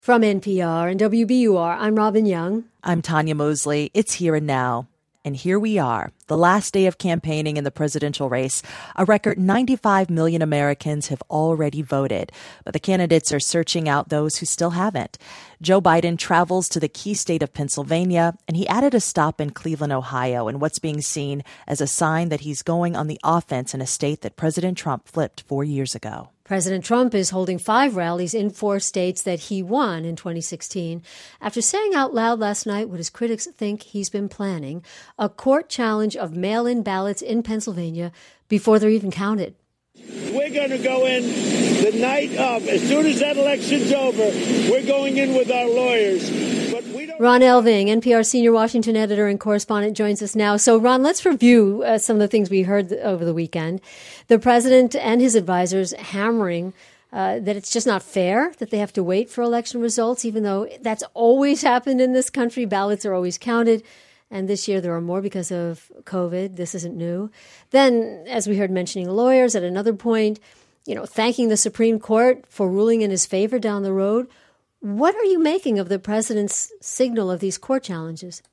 From NPR and WBUR, I'm Robin Young. I'm Tanya Mosley. It's Here and Now. And here we are, the last day of campaigning in the presidential race. A record 95 million Americans have already voted, but the candidates are searching out those who still haven't. Joe Biden travels to the key state of Pennsylvania, and he added a stop in Cleveland, Ohio, in what's being seen as a sign that he's going on the offense in a state that President Trump flipped 4 years ago. President Trump is holding 5 rallies in 4 states that he won in 2016 after saying out loud last night what his critics think he's been planning, a court challenge of mail-in ballots in Pennsylvania before they're even counted. We're going to go in the night of. As soon as that election's over, we're going in with our lawyers. But we don't. Ron Elving, NPR senior Washington editor and correspondent, joins us now. So, Ron, let's review some of the things we heard over the weekend. The president and his advisors hammering that it's just not fair that they have to wait for election results, even though that's always happened in this country. Ballots are always counted. And this year there are more because of COVID. This isn't new. Then, as we heard, mentioning lawyers at another point, thanking the Supreme Court for ruling in his favor down the road. What are you making of the president's signal of these court challenges?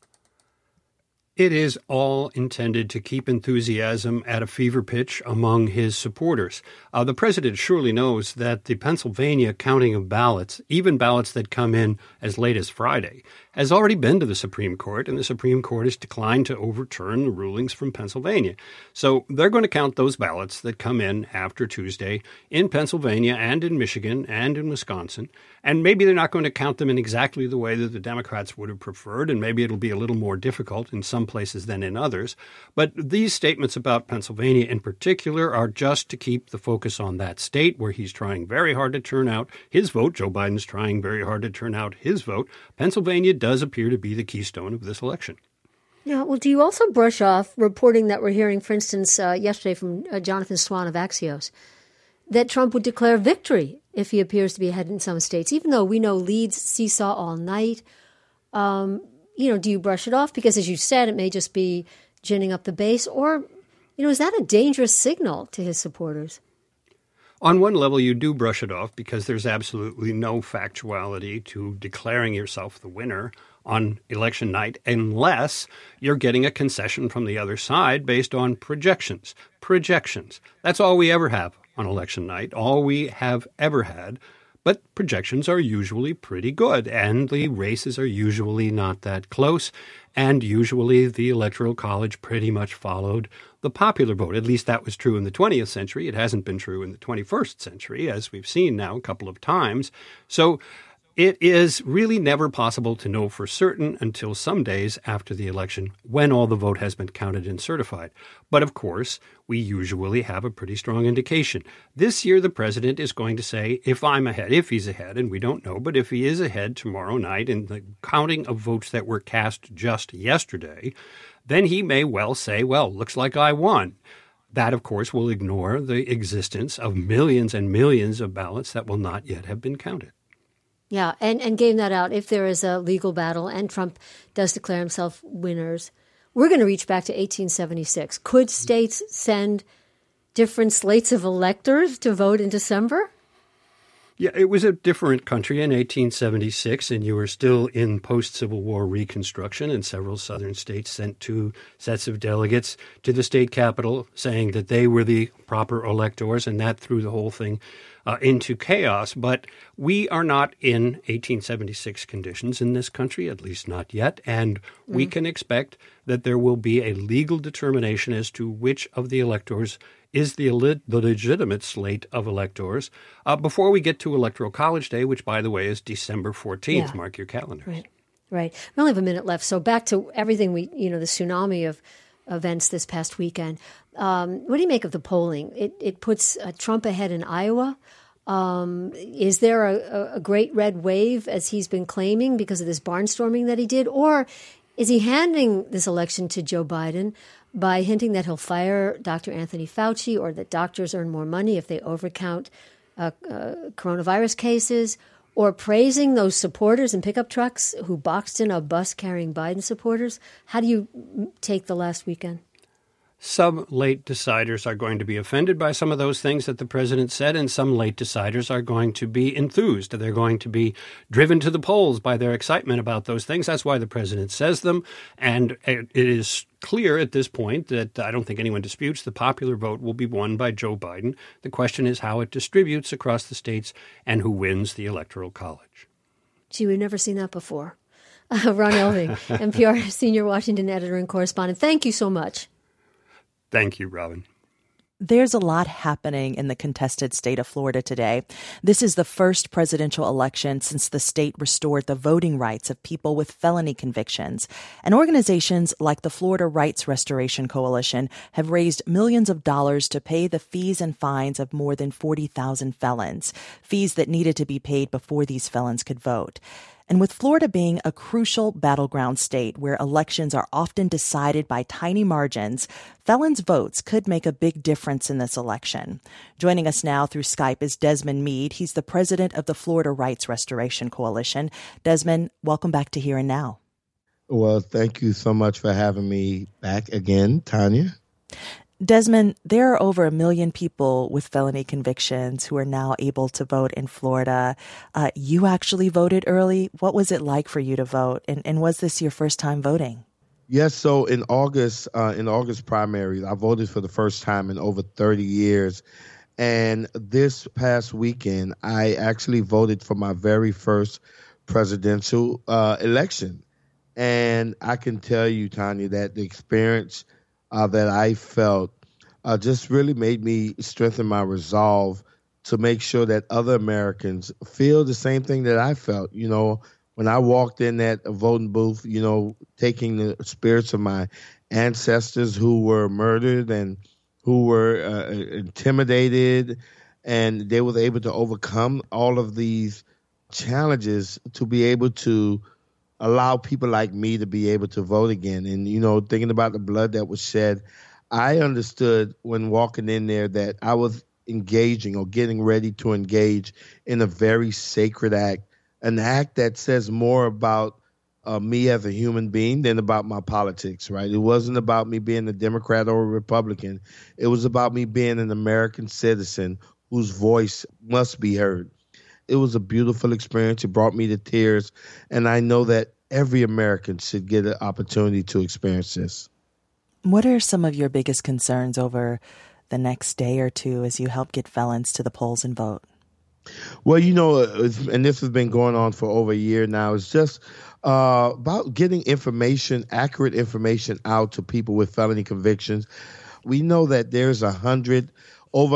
It is all intended to keep enthusiasm at a fever pitch among his supporters. The president surely knows that the Pennsylvania counting of ballots, even ballots that come in as late as Friday, has already been to the Supreme Court, and the Supreme Court has declined to overturn the rulings from Pennsylvania. So they're going to count those ballots that come in after Tuesday in Pennsylvania and in Michigan and in Wisconsin. And maybe they're not going to count them in exactly the way that the Democrats would have preferred, and maybe it'll be a little more difficult in some places than in others. But these statements about Pennsylvania in particular are just to keep the focus on that state where he's trying very hard to turn out his vote. Joe Biden's trying very hard to turn out his vote. Pennsylvania does appear to be the keystone of this election. Yeah, well, do you also brush off reporting that we're hearing, for instance, yesterday from Jonathan Swan of Axios, that Trump would declare victory if he appears to be ahead in some states, even though we know leads seesaw all night? Do you brush it off? Because, as you said, it may just be ginning up the base. Or, is that a dangerous signal to his supporters? On one level, you do brush it off because there's absolutely no factuality to declaring yourself the winner on election night unless you're getting a concession from the other side based on projections. Projections. That's all we ever have on election night, all we have ever had. But projections are usually pretty good, and the races are usually not that close, and usually the Electoral College pretty much followed the popular vote. At least that was true in the 20th century. It hasn't been true in the 21st century, as we've seen now a couple of times. So it is really never possible to know for certain until some days after the election when all the vote has been counted and certified. But of course, we usually have a pretty strong indication. This year, the president is going to say, if I'm ahead, if he's ahead, and we don't know, but if he is ahead tomorrow night in the counting of votes that were cast just yesterday, then he may well say, well, looks like I won. That, of course, will ignore the existence of millions and millions of ballots that will not yet have been counted. Yeah, and game that out. If there is a legal battle and Trump does declare himself winners, we're going to reach back to 1876. Could states send different slates of electors to vote in December? Yeah, it was a different country in 1876, and you were still in post-Civil War Reconstruction, and several southern states sent 2 sets of delegates to the state capitol saying that they were the proper electors, and that threw the whole thing into chaos. But we are not in 1876 conditions in this country, at least not yet, and we can expect that there will be a legal determination as to which of the electors is the legitimate slate of electors before we get to Electoral College Day, which, by the way, is December 14th. Yeah. Mark your calendars. Right. We only have a minute left. So back to everything the tsunami of events this past weekend. What do you make of the polling? It puts Trump ahead in Iowa. Is there a great red wave, as he's been claiming, because of this barnstorming that he did? Or is he handing this election to Joe Biden by hinting that he'll fire Dr. Anthony Fauci, or that doctors earn more money if they overcount coronavirus cases, or praising those supporters in pickup trucks who boxed in a bus carrying Biden supporters? How do you take the last weekend? Some late deciders are going to be offended by some of those things that the president said, and some late deciders are going to be enthused. They're going to be driven to the polls by their excitement about those things. That's why the president says them. And it is clear at this point that I don't think anyone disputes the popular vote will be won by Joe Biden. The question is how it distributes across the states and who wins the Electoral College. Gee, we've never seen that before. Ron Elving, NPR senior Washington editor and correspondent. Thank you so much. Thank you, Robin. There's a lot happening in the contested state of Florida today. This is the first presidential election since the state restored the voting rights of people with felony convictions. And organizations like the Florida Rights Restoration Coalition have raised millions of dollars to pay the fees and fines of more than 40,000 felons, fees that needed to be paid before these felons could vote. And with Florida being a crucial battleground state where elections are often decided by tiny margins, felons' votes could make a big difference in this election. Joining us now through Skype is Desmond Meade. He's the president of the Florida Rights Restoration Coalition. Desmond, welcome back to Here and Now. Well, thank you so much for having me back again, Tanya. Desmond, there are over 1 million people with felony convictions who are now able to vote in Florida. You actually voted early. What was it like for you to vote? And was this your first time voting? Yes. So in August primaries, I voted for the first time in over 30 years. And this past weekend, I actually voted for my very first presidential election. And I can tell you, Tanya, that the experience that I felt just really made me strengthen my resolve to make sure that other Americans feel the same thing that I felt. You know, when I walked in that voting booth, you know, taking the spirits of my ancestors who were murdered and who were intimidated, and they were able to overcome all of these challenges to be able to allow people like me to be able to vote again. And, you know, thinking about the blood that was shed, I understood when walking in there that I was engaging or getting ready to engage in a very sacred act, an act that says more about me as a human being than about my politics, right? It wasn't about me being a Democrat or a Republican. It was about me being an American citizen whose voice must be heard. It was a beautiful experience. It brought me to tears. And I know that every American should get an opportunity to experience this. What are some of your biggest concerns over the next day or two as you help get felons to the polls and vote? Well, you know, and this has been going on for over a year now, it's just about getting information, accurate information out to people with felony convictions. We know that there's over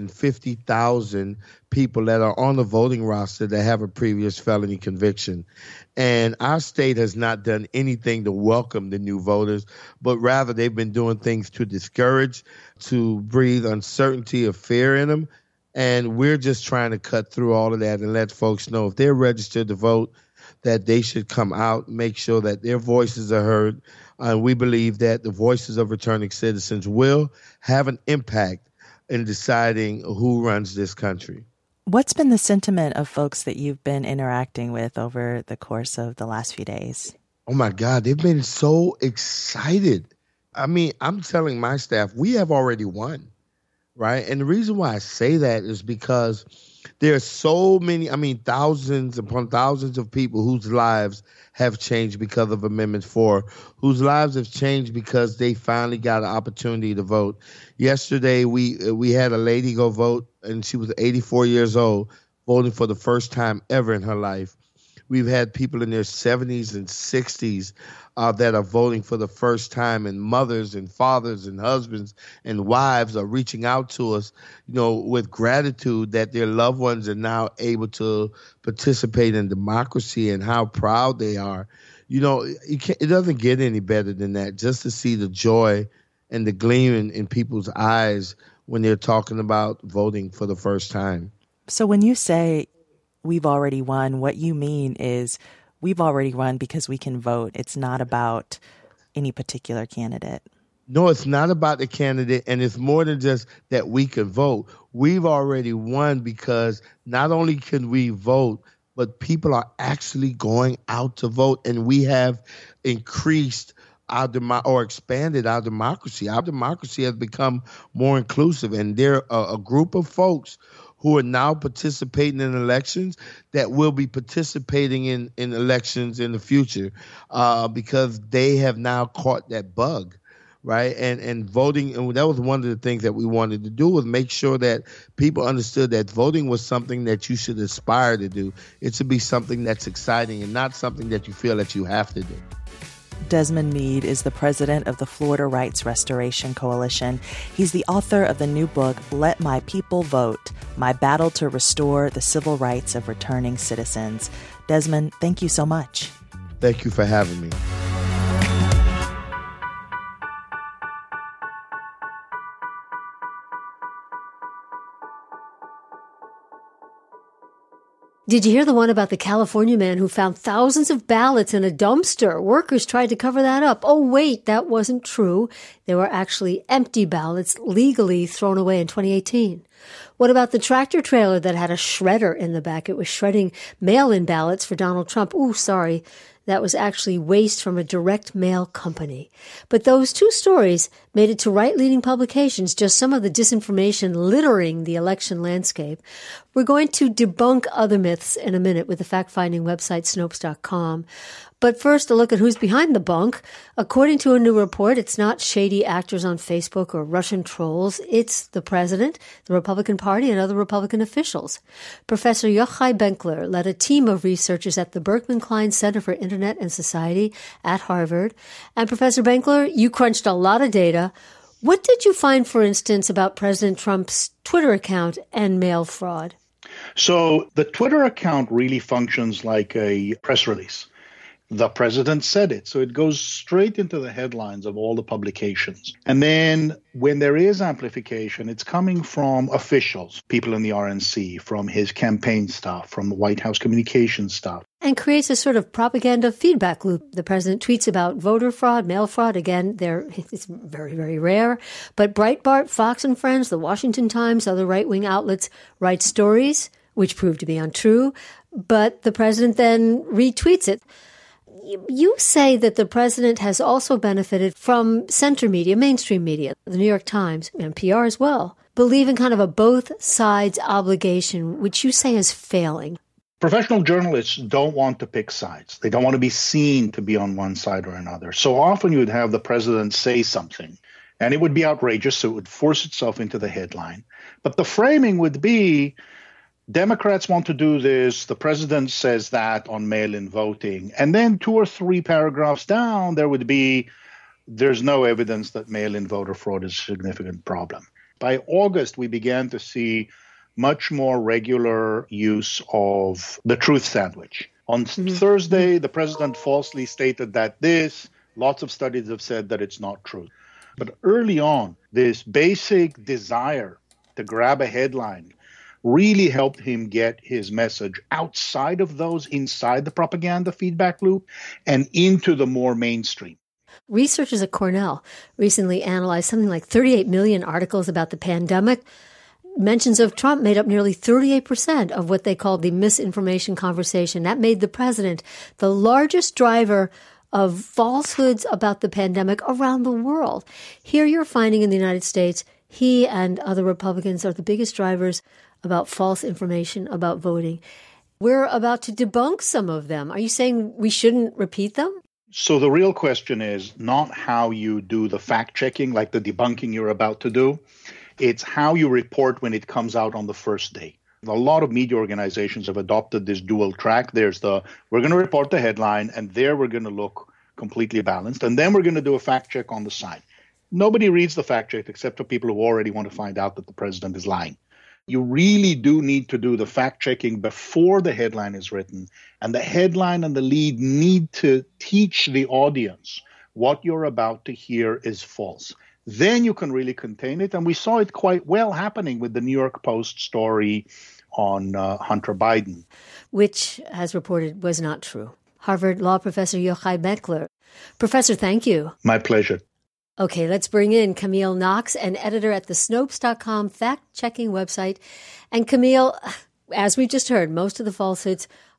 150,000 people that are on the voting roster that have a previous felony conviction. And our state has not done anything to welcome the new voters, but rather they've been doing things to discourage, to breathe uncertainty or fear in them. And we're just trying to cut through all of that and let folks know if they're registered to vote, that they should come out, make sure that their voices are heard. And we believe that the voices of returning citizens will have an impact in deciding who runs this country. What's been the sentiment of folks that you've been interacting with over the course of the last few days? Oh, my God, they've been so excited. I mean, I'm telling my staff, we have already won, right? And the reason why I say that is because there are so many, thousands upon thousands of people whose lives have changed because of Amendment 4, whose lives have changed because they finally got an opportunity to vote. Yesterday, we had a lady go vote, and she was 84 years old, voting for the first time ever in her life. We've had people in their 70s and 60s that are voting for the first time, and mothers and fathers and husbands and wives are reaching out to us, you know, with gratitude that their loved ones are now able to participate in democracy and how proud they are. You know, it doesn't get any better than that, just to see the joy and the gleam in people's eyes when they're talking about voting for the first time. So when you say we've already won, what you mean is we've already won because we can vote. It's not about any particular candidate. No, it's not about the candidate, and it's more than just that we can vote. We've already won because not only can we vote, but people are actually going out to vote, and we have increased or expanded our democracy. Our democracy has become more inclusive, and there are a group of folks who are now participating in elections that will be participating in elections in the future because they have now caught that bug, right? And voting, and that was one of the things that we wanted to do, was make sure that people understood that voting was something that you should aspire to do. It should be something that's exciting and not something that you feel that you have to do. Desmond Meade is the president of the Florida Rights Restoration Coalition. He's the author of the new book, Let My People Vote, My Battle to Restore the Civil Rights of Returning Citizens. Desmond, thank you so much. Thank you for having me. Did you hear the one about the California man who found thousands of ballots in a dumpster? Workers tried to cover that up. Oh, wait, that wasn't true. They were actually empty ballots legally thrown away in 2018. What about the tractor trailer that had a shredder in the back? It was shredding mail-in ballots for Donald Trump. Ooh, sorry. That was actually waste from a direct mail company. But those two stories made it to right-leaning publications, just some of the disinformation littering the election landscape. We're going to debunk other myths in a minute with the fact-finding website Snopes.com. But first, a look at who's behind the bunk. According to a new report, it's not shady actors on Facebook or Russian trolls. It's the president, the Republican Party, and other Republican officials. Professor Yochai Benkler led a team of researchers at the Berkman Klein Center for Internet and Society at Harvard. And Professor Benkler, you crunched a lot of data. What did you find, for instance, about President Trump's Twitter account and mail fraud? So the Twitter account really functions like a press release. The president said it. So it goes straight into the headlines of all the publications. And then when there is amplification, it's coming from officials, people in the RNC, from his campaign staff, from the White House communications staff. And creates a sort of propaganda feedback loop. The president tweets about voter fraud, mail fraud. Again, it's very, very rare. But Breitbart, Fox and Friends, the Washington Times, other right-wing outlets write stories, which prove to be untrue. But the president then retweets it. You say that the president has also benefited from center media, mainstream media, the New York Times, NPR as well, believe in kind of a both sides obligation, which you say is failing. Professional journalists don't want to pick sides. They don't want to be seen to be on one side or another. So often you would have the president say something, and it would be outrageous, so it would force itself into the headline. But the framing would be, Democrats want to do this, the president says that on mail-in voting. And then 2 or 3 paragraphs down, there would be, there's no evidence that mail-in voter fraud is a significant problem. By August, we began to see much more regular use of the truth sandwich. On Thursday, the president falsely stated that lots of studies have said that it's not true. But early on, this basic desire to grab a headline really helped him get his message outside of those inside the propaganda feedback loop and into the more mainstream. Researchers at Cornell recently analyzed something like 38 million articles about the pandemic. Mentions of Trump made up nearly 38% of what they called the misinformation conversation. That made the president the largest driver of falsehoods about the pandemic around the world. Here you're finding in the United States, he and other Republicans are the biggest drivers about false information about voting. We're about to debunk some of them. Are you saying we shouldn't repeat them? So the real question is not how you do the fact-checking, like the debunking you're about to do. It's how you report when it comes out on the first day. A lot of media organizations have adopted this dual track. There's we're going to report the headline, and there we're going to look completely balanced. And then we're going to do a fact-check on the side. Nobody reads the fact-check except for people who already want to find out that the president is lying. You really do need to do the fact-checking before the headline is written, and the headline and the lead need to teach the audience what you're about to hear is false. Then you can really contain it, and we saw it quite well happening with the New York Post story on Hunter Biden. Which, as reported, was not true. Harvard Law Professor Yochai Benkler. Professor, thank you. My pleasure. Okay, let's bring in Camille Knox, an editor at the Snopes.com fact-checking website. And Camille, as we just heard, most of the falsehoods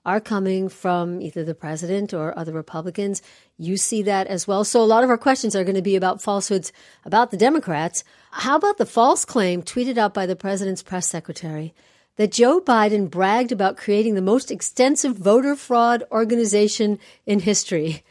are coming from either the president or other Republicans. You see that as well. So a lot of our questions are going to be about falsehoods about the Democrats. How about the false claim tweeted out by the president's press secretary that Joe Biden bragged about creating the most extensive voter fraud organization in history?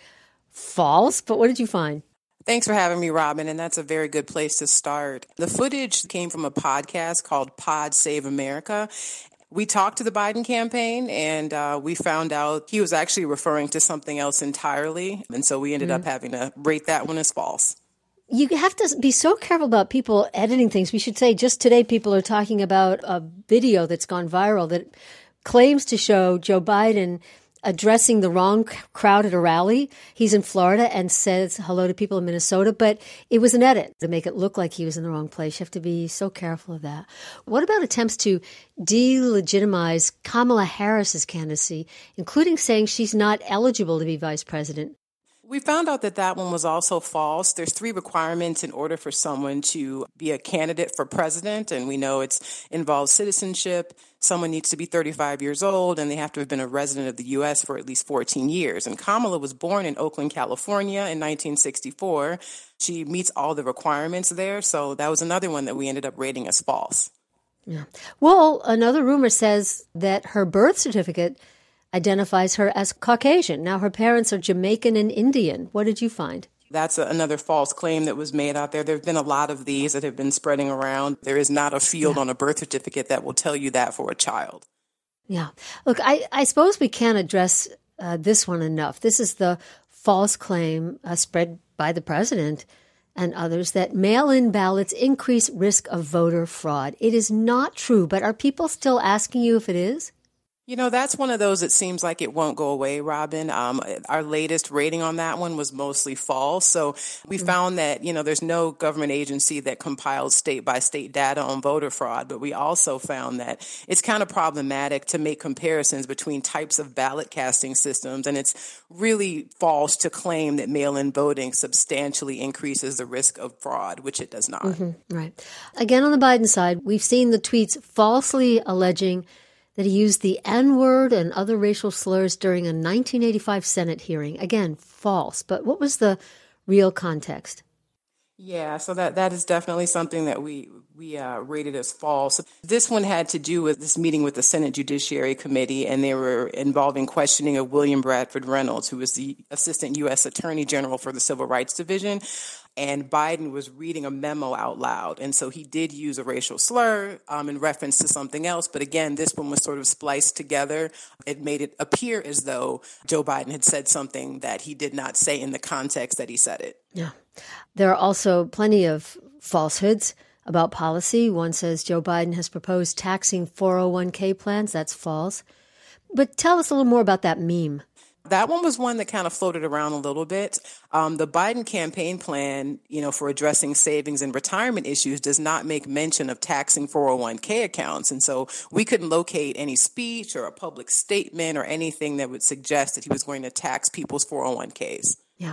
False, but what did you find? Thanks for having me, Robin, and that's a very good place to start. The footage came from a podcast called Pod Save America. We talked to the Biden campaign, and we found out he was actually referring to something else entirely, and so we ended up having to rate that one as false. You have to be so careful about people editing things. We should say just today people are talking about a video that's gone viral that claims to show Joe Biden addressing the wrong crowd at a rally. He's in Florida and says hello to people in Minnesota, but it was an edit to make it look like he was in the wrong place. You have to be so careful of that. What about attempts to delegitimize Kamala Harris's candidacy, including saying she's not eligible to be vice president? We found out that that one was also false. There's 3 requirements in order for someone to be a candidate for president, and we know it involves citizenship. Someone needs to be 35 years old, and they have to have been a resident of the U.S. for at least 14 years. And Kamala was born in Oakland, California in 1964. She meets all the requirements there, so that was another one that we ended up rating as false. Yeah. Well, another rumor says that her birth certificate identifies her as Caucasian. Now, her parents are Jamaican and Indian. What did you find? That's another false claim that was made out there. There have been a lot of these that have been spreading around. There is not a field on a birth certificate that will tell you that for a child. Yeah. Look, I suppose we can't address this one enough. This is the false claim spread by the president and others that mail-in ballots increase risk of voter fraud. It is not true, but are people still asking you if it is? You know, that's one of those that seems like it won't go away, Robin. Our latest rating on that one was mostly false. So we found that, you know, there's no government agency that compiles state-by-state data on voter fraud. But we also found that it's kind of problematic to make comparisons between types of ballot casting systems. And it's really false to claim that mail-in voting substantially increases the risk of fraud, which it does not. Mm-hmm. Right. Again, on the Biden side, we've seen the tweets falsely alleging that he used the N-word and other racial slurs during a 1985 Senate hearing. Again, false. But what was the real context? Yeah, so that is definitely something that we rated as false. This one had to do with this meeting with the Senate Judiciary Committee, and they were involving questioning of William Bradford Reynolds, who was the Assistant U.S. Attorney General for the Civil Rights Division. And Biden was reading a memo out loud. And so he did use a racial slur in reference to something else. But again, this one was sort of spliced together. It made it appear as though Joe Biden had said something that he did not say in the context that he said it. Yeah. There are also plenty of falsehoods about policy. One says Joe Biden has proposed taxing 401k plans. That's false. But tell us a little more about that meme. That one was one that kind of floated around a little bit. The Biden campaign plan, you know, for addressing savings and retirement issues does not make mention of taxing 401k accounts. And so we couldn't locate any speech or a public statement or anything that would suggest that he was going to tax people's 401ks. Yeah.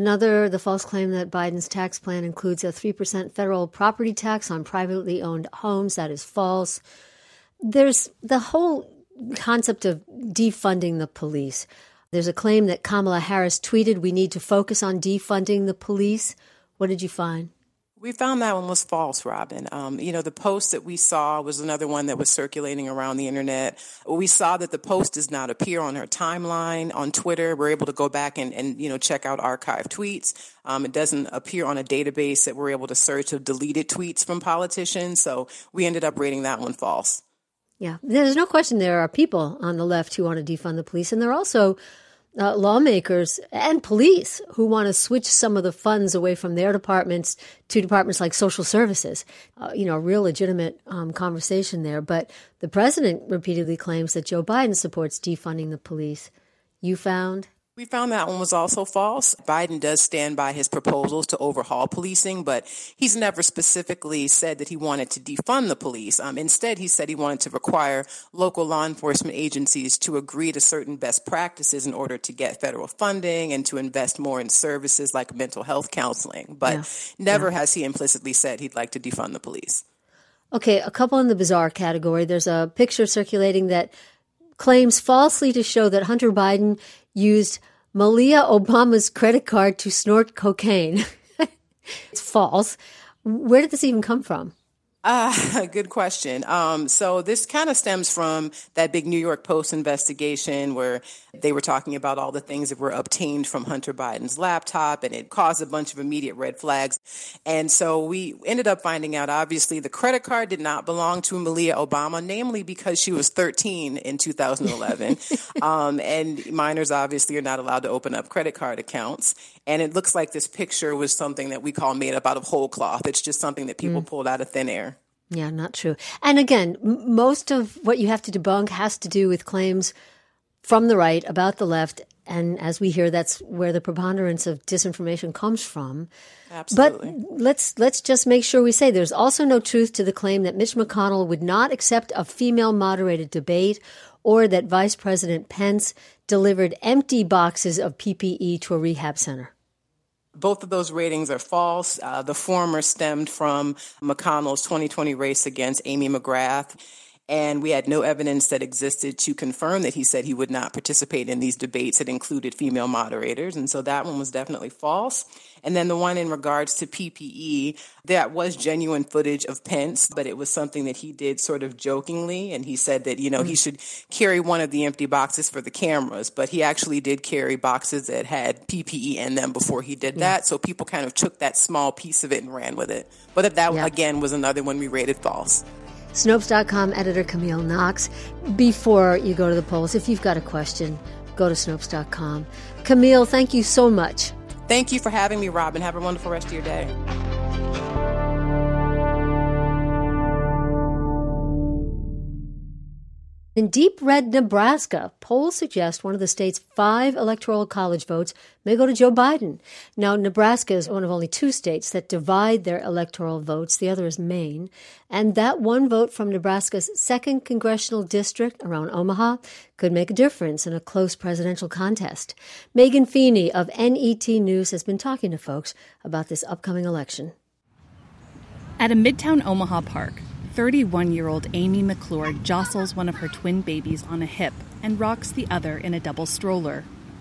The false claim that Biden's tax plan includes a 3% federal property tax on privately owned homes. That is false. There's the whole concept of defunding the police. There's a claim that Kamala Harris tweeted, we need to focus on defunding the police. What did you find? We found that one was false, Robin. The post that we saw was another one that was circulating around the internet. We saw that the post does not appear on her timeline on Twitter. We're able to go back and check out archived tweets. It doesn't appear on a database that we're able to search of deleted tweets from politicians. So we ended up rating that one false. Yeah, there's no question there are people on the left who want to defund the police, and there are also lawmakers and police who want to switch some of the funds away from their departments to departments like social services. A real legitimate conversation there. But the president repeatedly claims that Joe Biden supports defunding the police. You found? We found that one was also false. Biden does stand by his proposals to overhaul policing, but he's never specifically said that he wanted to defund the police. Instead, he said he wanted to require local law enforcement agencies to agree to certain best practices in order to get federal funding and to invest more in services like mental health counseling. But never has he implicitly said he'd like to defund the police. Okay, a couple in the bizarre category. There's a picture circulating that claims falsely to show that Hunter Biden used Malia Obama's credit card to snort cocaine. It's false. Where did this even come from? Good question. So this kind of stems from that big New York Post investigation where they were talking about all the things that were obtained from Hunter Biden's laptop, and it caused a bunch of immediate red flags. And so we ended up finding out, obviously, the credit card did not belong to Malia Obama, namely because she was 13 in 2011. And minors obviously are not allowed to open up credit card accounts. And it looks like this picture was something that we call made up out of whole cloth. It's just something that people pulled out of thin air. Yeah, not true. And again, most of what you have to debunk has to do with claims from the right about the left. And as we hear, that's where the preponderance of disinformation comes from. Absolutely. But let's just make sure we say there's also no truth to the claim that Mitch McConnell would not accept a female-moderated debate or that Vice President Pence delivered empty boxes of PPE to a rehab center. Both of those ratings are false. The former stemmed from McConnell's 2020 race against Amy McGrath, and we had no evidence that existed to confirm that he said he would not participate in these debates that included female moderators, and so that one was definitely false. And then the one in regards to PPE, that was genuine footage of Pence, but it was something that he did sort of jokingly, and he said that, he should carry one of the empty boxes for the cameras, but he actually did carry boxes that had PPE in them before he did that, so people kind of took that small piece of it and ran with it. But that, again, was another one we rated false. Snopes.com editor Camille Knox. Before you go to the polls, if you've got a question, go to Snopes.com. Camille, thank you so much. Thank you for having me, Robin. Have a wonderful rest of your day. In deep red Nebraska, polls suggest one of the state's 5 electoral college votes may go to Joe Biden. Now, Nebraska is one of only 2 states that divide their electoral votes. The other is Maine. And that one vote from Nebraska's 2nd congressional district around Omaha could make a difference in a close presidential contest. Megan Feeney of NET News has been talking to folks about this upcoming election. At a Midtown Omaha park, 31-year-old Amy McClure jostles one of her twin babies on a hip and rocks the other in a double stroller.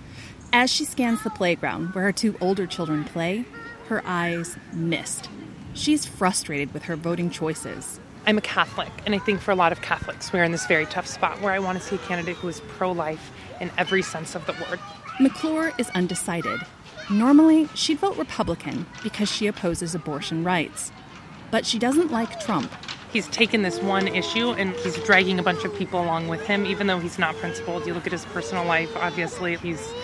As she scans the playground where her 2 older children play, her eyes mist. She's frustrated with her voting choices. I'm a Catholic, and I think for a lot of Catholics, we're in this very tough spot where I want to see a candidate who is pro-life in every sense of the word. McClure is undecided. Normally, she'd vote Republican because she opposes abortion rights. But she doesn't like Trump. He's taken this one issue and he's dragging a bunch of people along with him, even though he's not principled. You look at his personal life, obviously,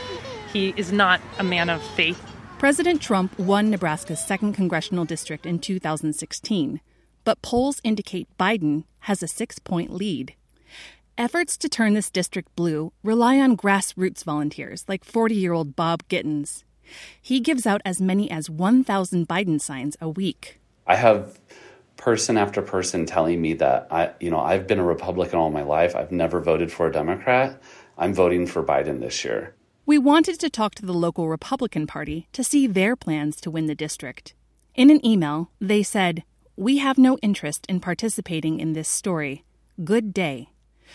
he is not a man of faith. President Trump won Nebraska's 2nd congressional district in 2016, but polls indicate Biden has a 6-point lead. Efforts to turn this district blue rely on grassroots volunteers like 40-year-old Bob Gittins. He gives out as many as 1,000 Biden signs a week. I have person after person telling me that I've been a Republican all my life. I've never voted for a Democrat. I'm voting for Biden this year. We wanted to talk to the local Republican Party to see their plans to win the district. In an email, they said, "We have no interest in participating in this story. Good day."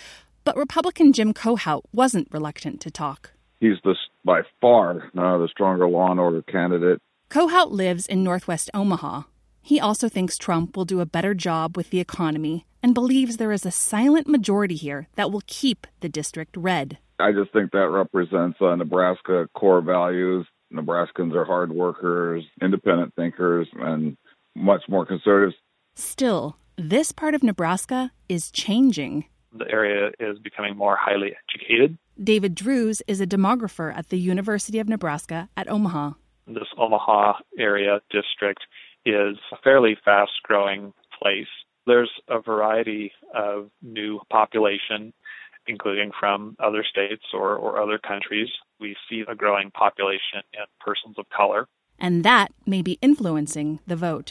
But Republican Jim Kohout wasn't reluctant to talk. He's by far the stronger law and order candidate. Kohout lives in northwest Omaha. He also thinks Trump will do a better job with the economy and believes there is a silent majority here that will keep the district red. I just think that represents Nebraska core values. Nebraskans are hard workers, independent thinkers, and much more conservative. Still, this part of Nebraska is changing. The area is becoming more highly educated. David Drews is a demographer at the University of Nebraska at Omaha. This Omaha area district is a fairly fast-growing place. There's a variety of new population, including from other states or other countries. We see a growing population in persons of color. And that may be influencing the vote.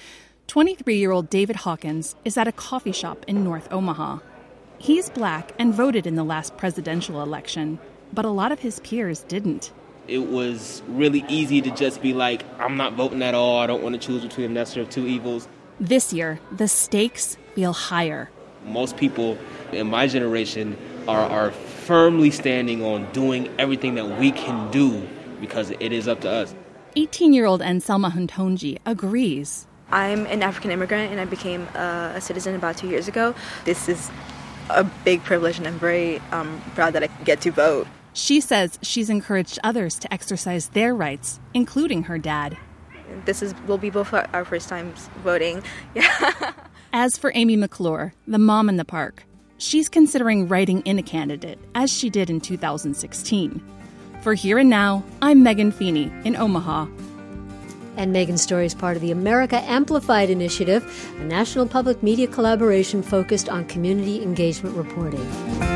23-year-old David Hawkins is at a coffee shop in North Omaha. He's black and voted in the last presidential election, but a lot of his peers didn't. It was really easy to just be like, I'm not voting at all. I don't want to choose between the lesser of 2 evils. This year, the stakes feel higher. Most people in my generation are firmly standing on doing everything that we can do because it is up to us. 18-year-old Anselma Huntonji agrees. I'm an African immigrant and I became a citizen about 2 years ago. This is a big privilege and I'm very proud that I get to vote. She says she's encouraged others to exercise their rights, including her dad. Will be both our first times voting. Yeah. As for Amy McClure, the mom in the park, she's considering writing in a candidate, as she did in 2016. For Here and Now, I'm Megan Feeney in Omaha. And Megan's story is part of the America Amplified Initiative, a national public media collaboration focused on community engagement reporting.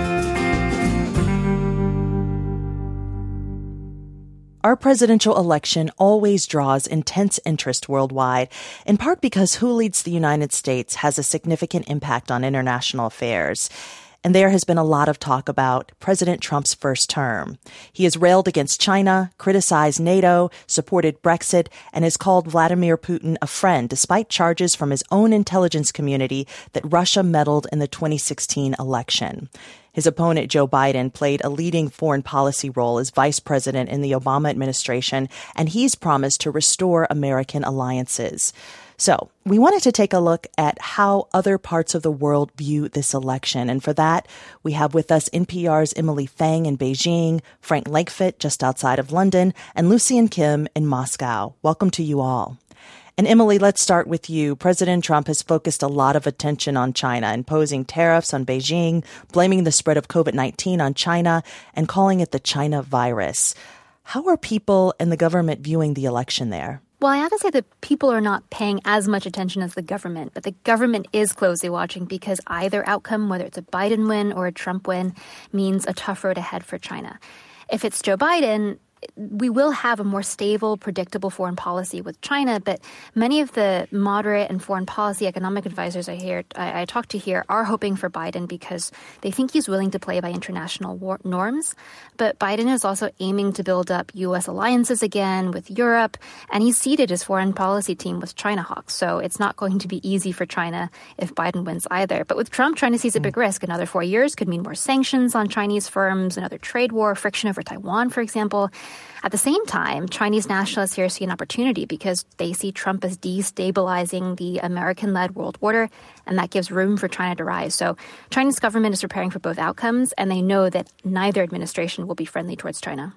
Our presidential election always draws intense interest worldwide, in part because who leads the United States has a significant impact on international affairs. And there has been a lot of talk about President Trump's first term. He has railed against China, criticized NATO, supported Brexit, and has called Vladimir Putin a friend, despite charges from his own intelligence community that Russia meddled in the 2016 election. His opponent, Joe Biden, played a leading foreign policy role as vice president in the Obama administration, and he's promised to restore American alliances. So we wanted to take a look at how other parts of the world view this election. And for that, we have with us NPR's Emily Fang in Beijing, Frank Lakefoot just outside of London, and Lucian Kim in Moscow. Welcome to you all. And Emily, let's start with you. President Trump has focused a lot of attention on China, imposing tariffs on Beijing, blaming the spread of COVID-19 on China, and calling it the China virus. How are people and the government viewing the election there? Well, I have to say that people are not paying as much attention as the government, but the government is closely watching because either outcome, whether it's a Biden win or a Trump win, means a tough road ahead for China. If it's Joe Biden, we will have a more stable, predictable foreign policy with China, but many of the moderate and foreign policy economic advisors I talked to here are hoping for Biden because they think he's willing to play by international norms. But Biden is also aiming to build up U.S. alliances again with Europe, and he's seeded his foreign policy team with China hawks. So it's not going to be easy for China if Biden wins either. But with Trump, China sees a big risk. Another 4 years could mean more sanctions on Chinese firms, another trade war, friction over Taiwan, for example. At the same time, Chinese nationalists here see an opportunity because they see Trump as destabilizing the American-led world order, and that gives room for China to rise. So Chinese government is preparing for both outcomes, and they know that neither administration will be friendly towards China.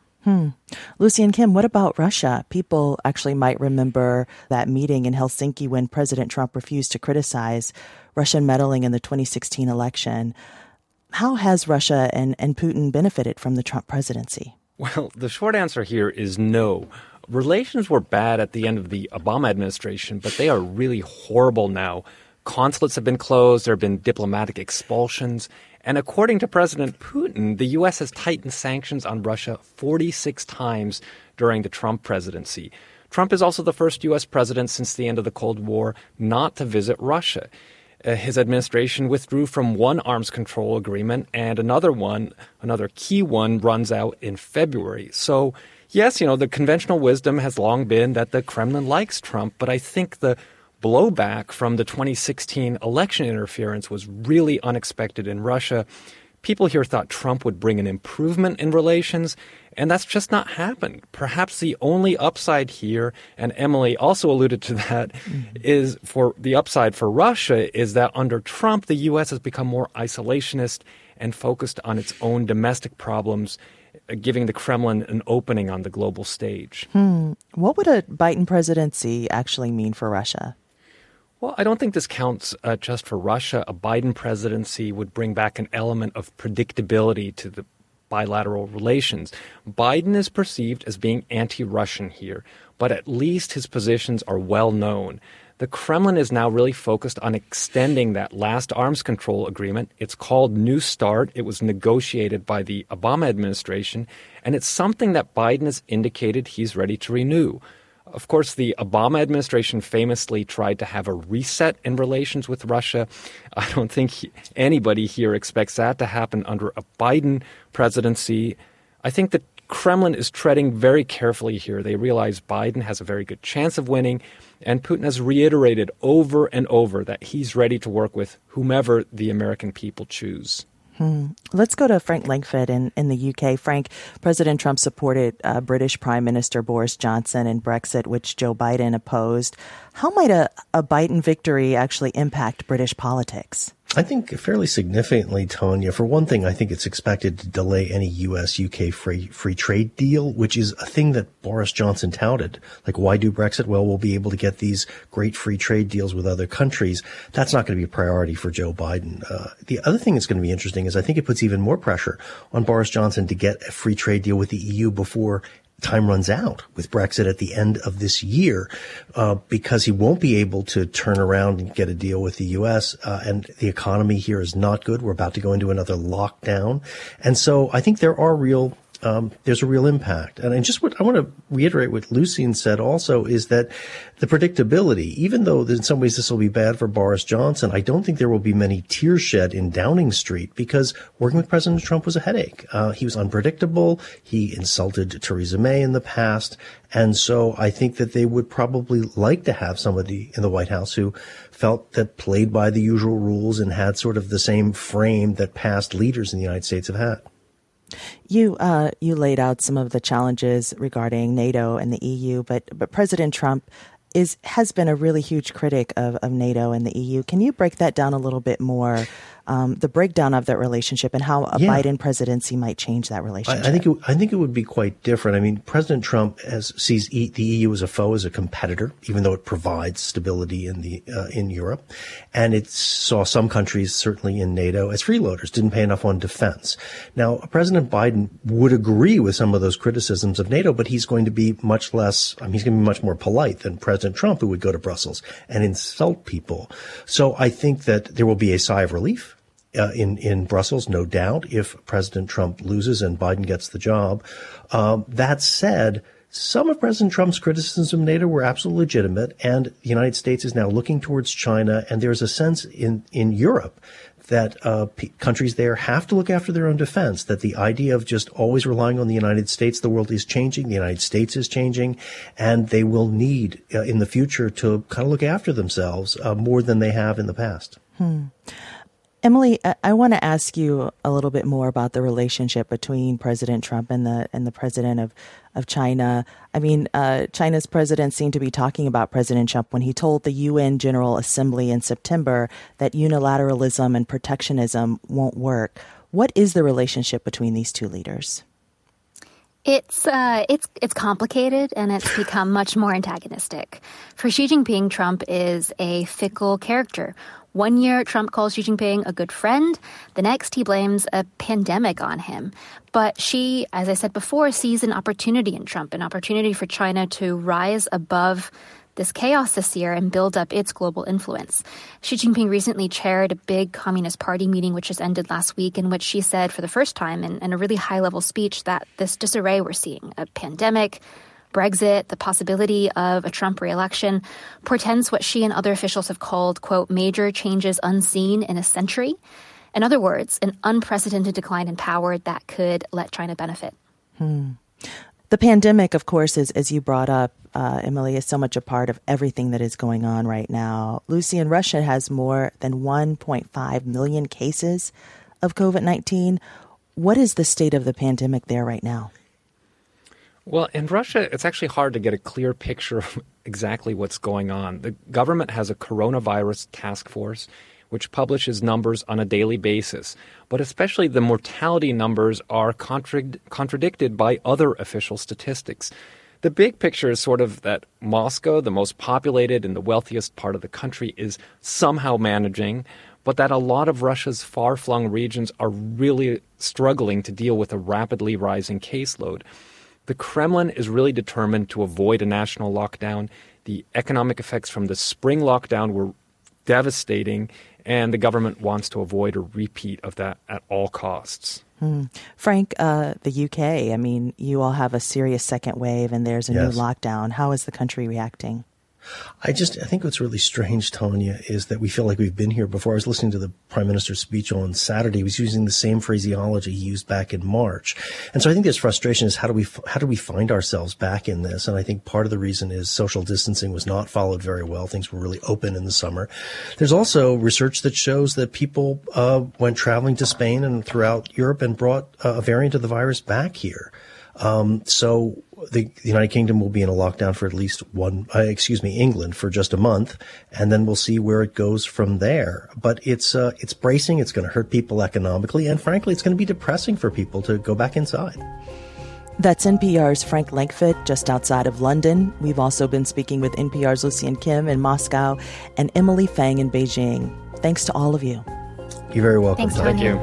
Lucian Kim, what about Russia? People actually might remember that meeting in Helsinki when President Trump refused to criticize Russian meddling in the 2016 election. How has Russia and Putin benefited from the Trump presidency? Well, the short answer here is no. Relations were bad at the end of the Obama administration, but they are really horrible now. Consulates have been closed, there have been diplomatic expulsions, and according to President Putin, the U.S. has tightened sanctions on Russia 46 times during the Trump presidency. Trump is also the first U.S. president since the end of the Cold War not to visit Russia. His administration withdrew from one arms control agreement, and another key one, runs out in February. So, yes, the conventional wisdom has long been that the Kremlin likes Trump, but I think the blowback from the 2016 election interference was really unexpected in Russia. People here thought Trump would bring an improvement in relations, and that's just not happened. Perhaps the only upside here, and Emily also alluded to that, is for the upside for Russia is that under Trump, the U.S. has become more isolationist and focused on its own domestic problems, giving the Kremlin an opening on the global stage. What would a Biden presidency actually mean for Russia? Well, I don't think this counts just for Russia. A Biden presidency would bring back an element of predictability to the bilateral relations. Biden is perceived as being anti-Russian here, but at least his positions are well known. The Kremlin is now really focused on extending that last arms control agreement. It's called New START. It was negotiated by the Obama administration, and it's something that Biden has indicated he's ready to renew. Of course, the Obama administration famously tried to have a reset in relations with Russia. I don't think anybody here expects that to happen under a Biden presidency. I think the Kremlin is treading very carefully here. They realize Biden has a very good chance of winning, and Putin has reiterated over and over that he's ready to work with whomever the American people choose. Let's go to Frank Langford in the UK. Frank, President Trump supported British Prime Minister Boris Johnson in Brexit, which Joe Biden opposed. How might a Biden victory actually impact British politics? I think fairly significantly, Tonya. For one thing, I think it's expected to delay any U.S.-UK free trade deal, which is a thing that Boris Johnson touted. Like, why do Brexit? Well, we'll be able to get these great free trade deals with other countries. That's not going to be a priority for Joe Biden. The other thing that's going to be interesting is I think it puts even more pressure on Boris Johnson to get a free trade deal with the EU before time runs out with Brexit at the end of this year, because he won't be able to turn around and get a deal with the U.S. And the economy here is not good. We're about to go into another lockdown. And so I think there's a real impact. And just what I want to reiterate what Lucian said also is that the predictability, even though in some ways this will be bad for Boris Johnson, I don't think there will be many tears shed in Downing Street because working with President Trump was a headache. He was unpredictable. He insulted Theresa May in the past. And so I think that they would probably like to have somebody in the White House who felt that played by the usual rules and had sort of the same frame that past leaders in the United States have had. You laid out some of the challenges regarding NATO and the EU, but President Trump has been a really huge critic of NATO and the EU. Can you break that down a little bit more? The breakdown of that relationship and how a Biden presidency might change that relationship. I think it would be quite different. I mean, President Trump sees the EU as a foe, as a competitor, even though it provides stability in Europe, and it saw some countries, certainly in NATO, as freeloaders, didn't pay enough on defense. Now, President Biden would agree with some of those criticisms of NATO, but he's going to be much less. He's going to be much more polite than President Trump, who would go to Brussels and insult people. So I think that there will be a sigh of relief in Brussels, no doubt, if President Trump loses and Biden gets the job. That said, some of President Trump's criticisms of NATO were absolutely legitimate, and the United States is now looking towards China, and there's a sense in Europe that countries there have to look after their own defense, that the idea of just always relying on the United States, the world is changing, the United States is changing, and they will need in the future to kind of look after themselves more than they have in the past. Emily, I want to ask you a little bit more about the relationship between President Trump and the president of China. I mean, China's president seemed to be talking about President Trump when he told the UN General Assembly in September that unilateralism and protectionism won't work. What is the relationship between these two leaders? It's complicated, and it's become much more antagonistic. For Xi Jinping, Trump is a fickle character. One year, Trump calls Xi Jinping a good friend. The next, he blames a pandemic on him. But Xi, as I said before, sees an opportunity in Trump, an opportunity for China to rise above this chaos this year and build up its global influence. Xi Jinping recently chaired a big Communist Party meeting, which just ended last week, in which she said for the first time in a really high-level speech that this disarray we're seeing, a pandemic, Brexit, the possibility of a Trump re-election, portends what she and other officials have called, quote, major changes unseen in a century. In other words, an unprecedented decline in power that could let China benefit. The pandemic, of course, as you brought up, Emily, is so much a part of everything that is going on right now. Lucian, Russia has more than 1.5 million cases of COVID-19. What is the state of the pandemic there right now? Well, in Russia, it's actually hard to get a clear picture of exactly what's going on. The government has a coronavirus task force which publishes numbers on a daily basis. But especially the mortality numbers are contradicted by other official statistics. The big picture is sort of that Moscow, the most populated and the wealthiest part of the country, is somehow managing, but that a lot of Russia's far-flung regions are really struggling to deal with a rapidly rising caseload. The Kremlin is really determined to avoid a national lockdown. The economic effects from the spring lockdown were devastating, and the government wants to avoid a repeat of that at all costs. Frank, the UK, I mean, you all have a serious second wave and there's a new lockdown. How is the country reacting? I think what's really strange, Tanya, is that we feel like we've been here before. I was listening to the Prime Minister's speech on Saturday. He was using the same phraseology he used back in March. And so I think there's frustration is how do we find ourselves back in this? And I think part of the reason is social distancing was not followed very well. Things were really open in the summer. There's also research that shows that people went traveling to Spain and throughout Europe and brought a variant of the virus back here. So the United Kingdom will be in a lockdown for at least England for just a month, and then we'll see where it goes from there. But it's bracing. It's going to hurt people economically, and frankly, it's going to be depressing for people to go back inside. That's NPR's Frank Langfitt just outside of London. We've also been speaking with NPR's Lucian Kim in Moscow and Emily Fang in Beijing. Thanks to all of you. You're very welcome. Thanks, Thank you.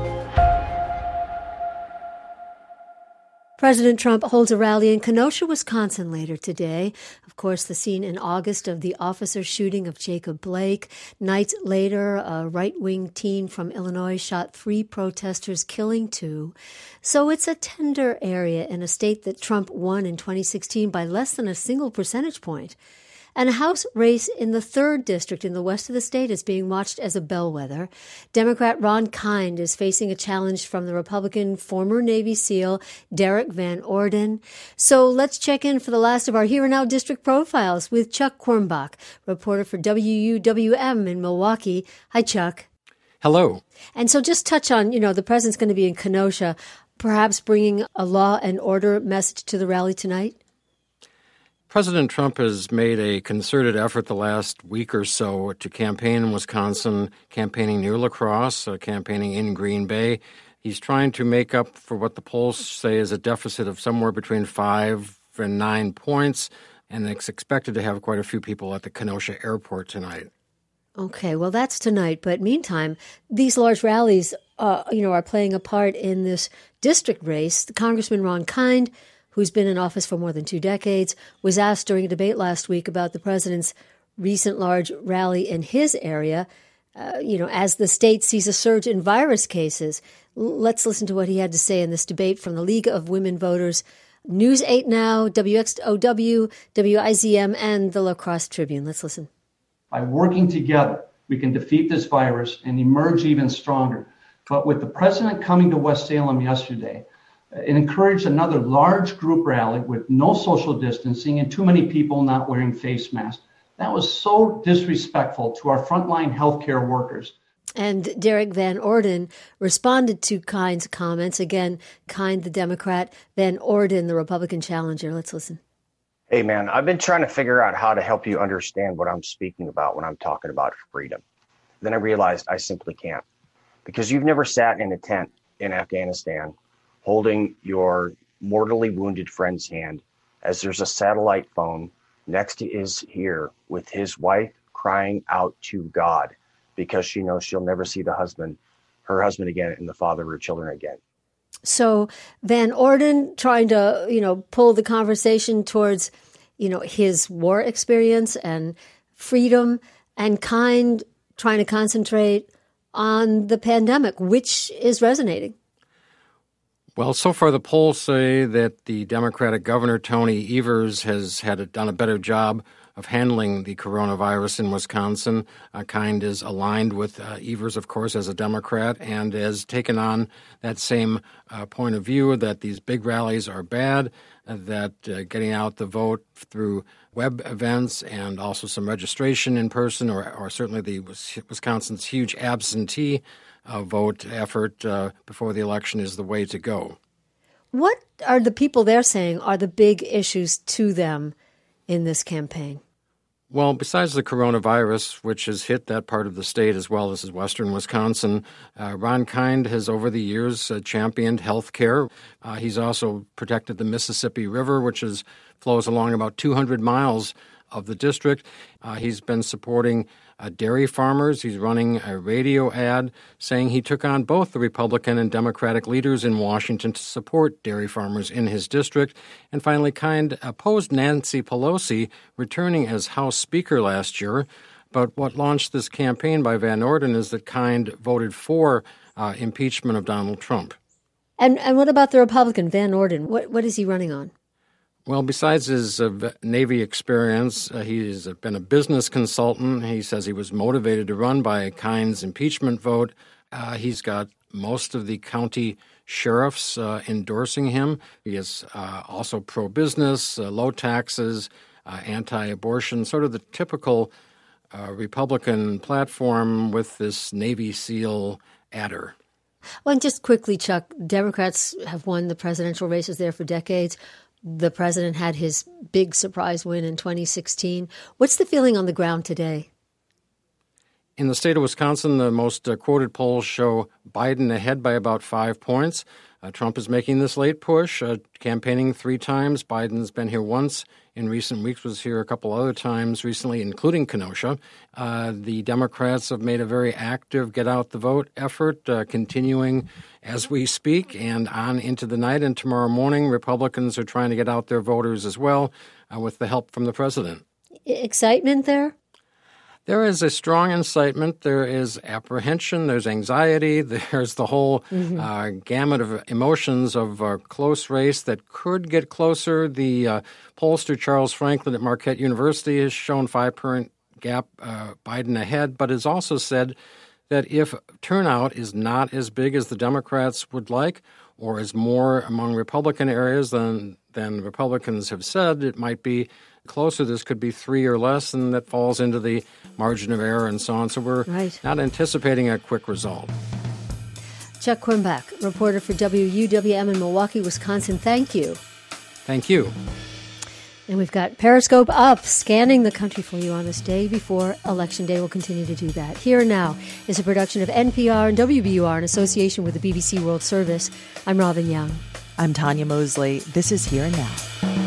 President Trump holds a rally in Kenosha, Wisconsin later today. Of course, the scene in August of the officer shooting of Jacob Blake. Nights later, a right-wing teen from Illinois shot 3 protesters, killing 2. So it's a tender area in a state that Trump won in 2016 by less than a single percentage point. And a House race in the 3rd district in the west of the state is being watched as a bellwether. Democrat Ron Kind is facing a challenge from the Republican former Navy SEAL Derek Van Orden. So let's check in for the last of our Here and Now district profiles with Chuck Quirmbach, reporter for WUWM in Milwaukee. Hi, Chuck. Hello. And so just touch on, the president's going to be in Kenosha, perhaps bringing a law and order message to the rally tonight? President Trump has made a concerted effort the last week or so to campaign in Wisconsin, campaigning near La Crosse, campaigning in Green Bay. He's trying to make up for what the polls say is a deficit of somewhere between 5 and 9 points, and it's expected to have quite a few people at the Kenosha airport tonight. Okay, well, that's tonight. But meantime, these large rallies, are playing a part in this district race. Congressman Ron Kind, who's been in office for more than 2 decades, was asked during a debate last week about the president's recent large rally in his area, as the state sees a surge in virus cases. Let's listen to what he had to say in this debate from the League of Women Voters, News 8 Now, WXOW, WIZM, and the La Crosse Tribune. Let's listen. By working together, we can defeat this virus and emerge even stronger. But with the president coming to West Salem yesterday, it encouraged another large group rally with no social distancing and too many people not wearing face masks. That was so disrespectful to our frontline healthcare workers. And Derek Van Orden responded to Kind's comments. Again, Kind, the Democrat, Van Orden, the Republican challenger. Let's listen. Hey, man, I've been trying to figure out how to help you understand what I'm speaking about when I'm talking about freedom. Then I realized I simply can't, because you've never sat in a tent in Afghanistan holding your mortally wounded friend's hand as there's a satellite phone next to his ear with his wife crying out to God because she knows she'll never see her husband again and the father of her children again. So Van Orden trying to, pull the conversation towards, his war experience and freedom, and Kind trying to concentrate on the pandemic, which is resonating. Well, so far the polls say that the Democratic governor, Tony Evers, has done a better job of handling the coronavirus in Wisconsin. Kind is aligned with Evers, of course, as a Democrat, and has taken on that same point of view that these big rallies are bad, that getting out the vote through web events and also some registration in person, or certainly the Wisconsin's huge absentee vote effort before the election is the way to go. What are the people there saying are the big issues to them in this campaign? Well, besides the coronavirus, which has hit that part of the state as well as western Wisconsin, Ron Kind has over the years championed health care. He's also protected the Mississippi River, which flows along about 200 miles of the district. He's been supporting dairy farmers. He's running a radio ad saying he took on both the Republican and Democratic leaders in Washington to support dairy farmers in his district. And finally, Kind opposed Nancy Pelosi returning as House Speaker last year. But what launched this campaign by Van Orden is that Kind voted for impeachment of Donald Trump. And what about the Republican, Van Orden? What is he running on? Well, besides his Navy experience, he's been a business consultant. He says he was motivated to run by Kine's impeachment vote. He's got most of the county sheriffs endorsing him. He is also pro-business, low taxes, anti-abortion, sort of the typical Republican platform with this Navy SEAL adder. Well, and just quickly, Chuck, Democrats have won the presidential races there for decades. The president had his big surprise win in 2016. What's the feeling on the ground today? In the state of Wisconsin, the most quoted polls show Biden ahead by about 5 points. Trump is making this late push, campaigning 3 times. Biden's been here once in recent weeks, was here a couple other times recently, including Kenosha. The Democrats have made a very active get-out-the-vote effort, continuing as we speak and on into the night. And tomorrow morning, Republicans are trying to get out their voters as well, with the help from the president. Excitement there? There is a strong incitement. There is apprehension. There's anxiety. There's the whole gamut of emotions of a close race that could get closer. The pollster Charles Franklin at Marquette University has shown 5-point gap Biden ahead, but has also said that if turnout is not as big as the Democrats would like, or is more among Republican areas than Republicans have said, it might be closer. This could be 3 or less, and that falls into the margin of error and so on. So we're not anticipating a quick result. Chuck Quirmbach, reporter for WUWM in Milwaukee, Wisconsin. Thank you. Thank you. And we've got Periscope up, scanning the country for you on this day before Election Day. We'll continue to do that. Here and Now is a production of NPR and WBUR in association with the BBC World Service. I'm Robin Young. I'm Tanya Mosley. This is Here and Now.